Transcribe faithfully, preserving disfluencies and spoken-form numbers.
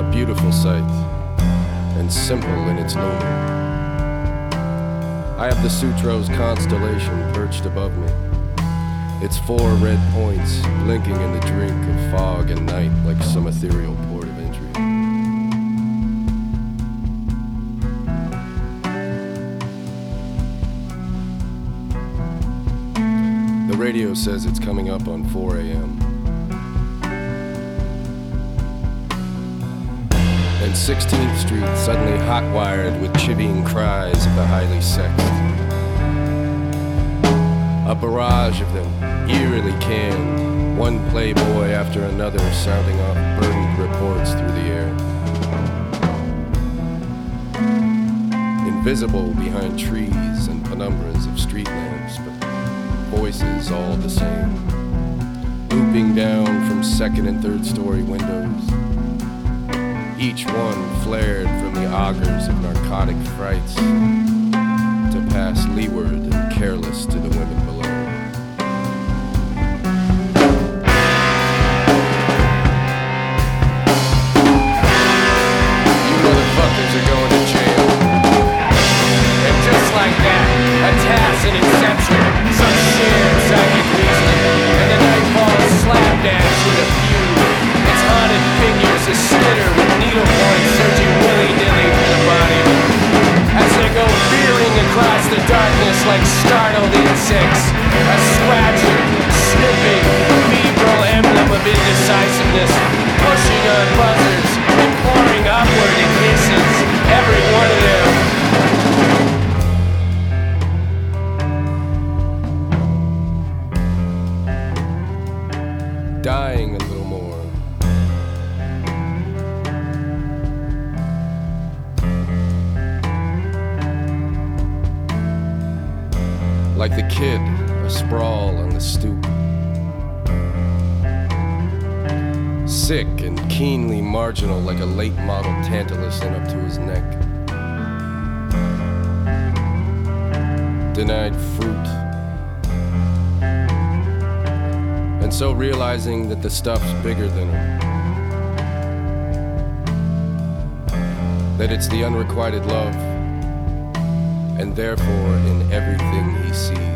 beautiful sight, and simple in its lumen. I have the Sutros constellation perched above me, its four red points blinking in the drink of fog and night like some ethereal port of entry. The radio says it's coming up on four a.m. And sixteenth Street suddenly hot-wired with chivying cries of the highly sexed. A barrage of them, eerily canned, one playboy after another sounding off burdened reports through the air. Invisible behind trees and penumbras of street lamps, but voices all the same, looping down from second and third story windows. Each one flared from the augurs of narcotic frights to pass leeward and careless to the women below. You motherfuckers are going to jail. And just like that, a tacit inception, some shared psychic reasoning, and the night falls slap dance with a feud. Its haunted figures a slitter with needle points searching willy-nilly for the body. As they go veering across the darkness like startled insects, a scratching, sniffing, febrile emblem of indecisiveness, pushing on buzzers and pouring upward in hisses, every one of them. Dying a little more. Like the kid, asprawl on the stoop. Sick and keenly marginal like a late model Tantalus in up to his neck. Denied fruit. And so realizing that the stuff's bigger than him. That it's the unrequited love, and therefore in everything he sees.